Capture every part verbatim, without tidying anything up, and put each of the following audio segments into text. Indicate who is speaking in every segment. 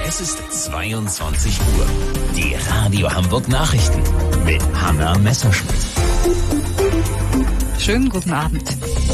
Speaker 1: Es ist zweiundzwanzig Uhr. Die Radio Hamburg Nachrichten mit Hanna Messerschmidt.
Speaker 2: Schönen guten Abend.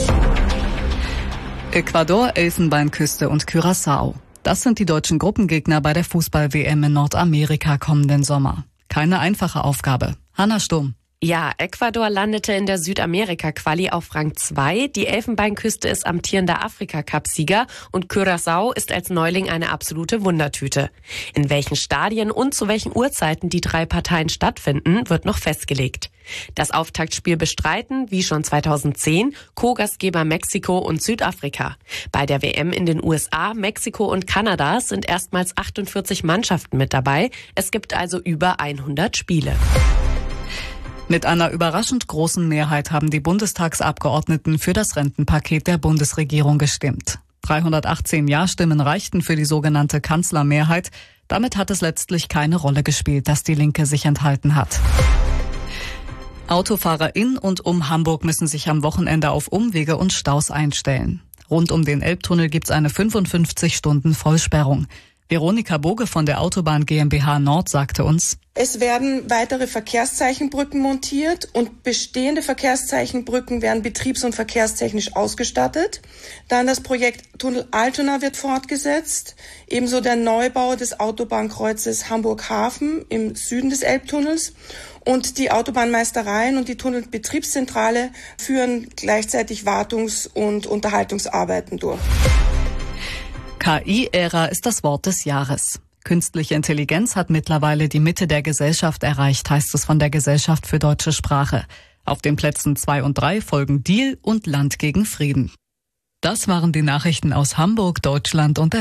Speaker 2: Ecuador, Elfenbeinküste und Curaçao. Das sind die deutschen Gruppengegner bei der Fußball-W M in Nordamerika kommenden Sommer. Keine einfache Aufgabe. Hanna Sturm.
Speaker 3: Ja, Ecuador landete in der Südamerika-Quali auf Rang zwei. Die Elfenbeinküste ist amtierender Afrika-Cup-Sieger und Curaçao ist als Neuling eine absolute Wundertüte. In welchen Stadien und zu welchen Uhrzeiten die drei Parteien stattfinden, wird noch festgelegt. Das Auftaktspiel bestreiten, wie schon zweitausendzehn, Co-Gastgeber Mexiko und Südafrika. Bei der W M in den U S A, Mexiko und Kanada sind erstmals achtundvierzig Mannschaften mit dabei. Es gibt also über hundert Spiele.
Speaker 2: Mit einer überraschend großen Mehrheit haben die Bundestagsabgeordneten für das Rentenpaket der Bundesregierung gestimmt. dreihundertachtzehn Ja-Stimmen reichten für die sogenannte Kanzlermehrheit. Damit hat es letztlich keine Rolle gespielt, dass die Linke sich enthalten hat. Autofahrer in und um Hamburg müssen sich am Wochenende auf Umwege und Staus einstellen. Rund um den Elbtunnel gibt's eine fünfundfünfzig Stunden Vollsperrung. Veronika Boge von der Autobahn GmbH Nord sagte uns:
Speaker 4: Es werden weitere Verkehrszeichenbrücken montiert und bestehende Verkehrszeichenbrücken werden betriebs- und verkehrstechnisch ausgestattet. Dann das Projekt Tunnel Altona wird fortgesetzt, ebenso der Neubau des Autobahnkreuzes Hamburg-Hafen im Süden des Elbtunnels. Und die Autobahnmeistereien und die Tunnelbetriebszentrale führen gleichzeitig Wartungs- und Unterhaltungsarbeiten durch.
Speaker 2: K I-Ära ist das Wort des Jahres. Künstliche Intelligenz hat mittlerweile die Mitte der Gesellschaft erreicht, heißt es von der Gesellschaft für deutsche Sprache. Auf den Plätzen zwei und drei folgen Deal und Land gegen Frieden. Das waren die Nachrichten aus Hamburg, Deutschland und der